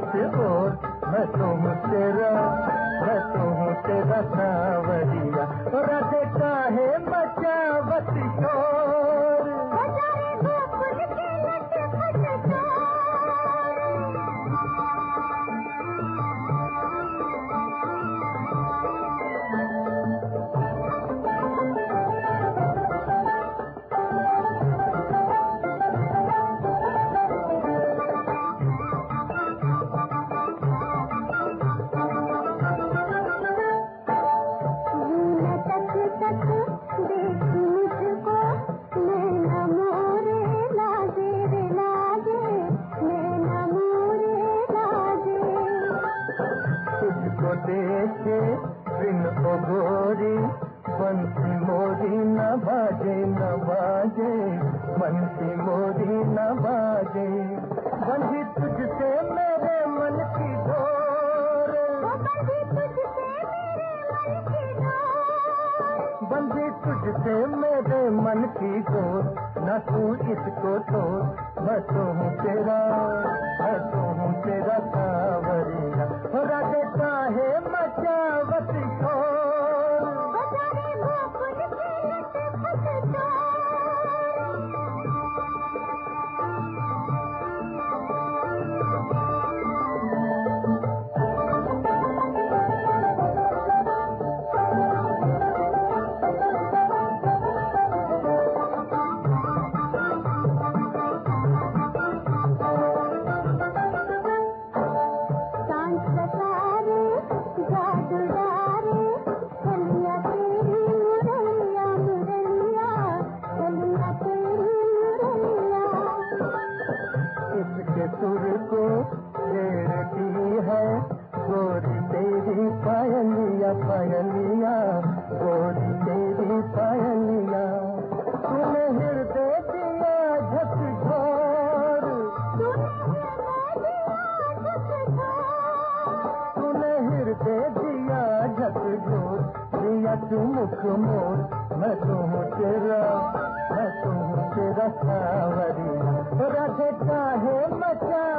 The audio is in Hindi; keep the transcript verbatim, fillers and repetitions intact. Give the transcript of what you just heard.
इस ओर, मैं तो हूँ तेरा, मैं तो हूँ तेरा सावरिया। राधे काहे मचावत शोर, देखे बिन ओ गोरी, बंसी मोरी न बाजे न बाजे, बंसी मोरी न बाजे। बंधी तुझसे मेरे मन की डोर, बंधी तुझसे मेरे मन की डोर, न तू इसको तोड़। मैं तो हूँ तेरा, मैं तो हूँ तेरा सावरिया। राधे काहे मचावत शोर, बजारे गोकुल के लटपट सुर को छेड़ती है गोरी तेरी पायलिया, पायलिया गोरी तेरी पायलिया। तूने हृदय दिया झकझोर, तूने हृदय दिया झकझोर, दिया तू मुख मोर। मैं तो हूँ तेरा, मैं तो हूँ तेरा सावरिया। राधे काहे मचा